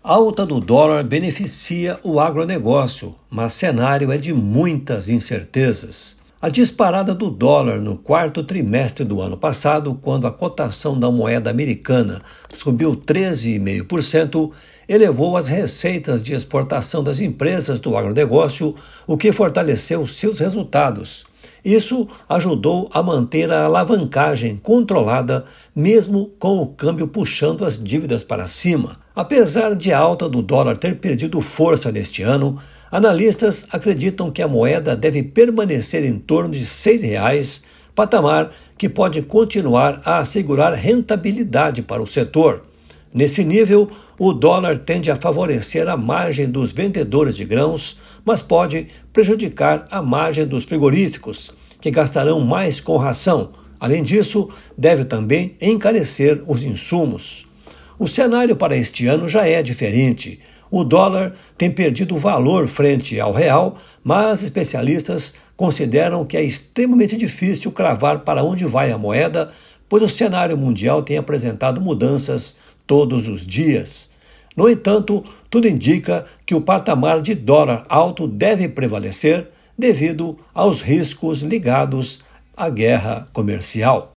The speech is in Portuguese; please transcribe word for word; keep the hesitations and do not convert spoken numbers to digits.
A alta do dólar beneficia o agronegócio, mas o cenário é de muitas incertezas. A disparada do dólar no quarto trimestre do ano passado, quando a cotação da moeda americana subiu treze vírgula cinco por cento, elevou as receitas de exportação das empresas do agronegócio, o que fortaleceu seus resultados. Isso ajudou a manter a alavancagem controlada, mesmo com o câmbio puxando as dívidas para cima. Apesar de a alta do dólar ter perdido força neste ano, analistas acreditam que a moeda deve permanecer em torno de seis reais, patamar que pode continuar a assegurar rentabilidade para o setor. Nesse nível, o dólar tende a favorecer a margem dos vendedores de grãos, mas pode prejudicar a margem dos frigoríficos, que gastarão mais com ração. Além disso, deve também encarecer os insumos. O cenário para este ano já é diferente. O dólar tem perdido valor frente ao real, mas especialistas consideram que é extremamente difícil cravar para onde vai a moeda, pois o cenário mundial tem apresentado mudanças todos os dias. No entanto, tudo indica que o patamar de dólar alto deve prevalecer devido aos riscos ligados à guerra comercial.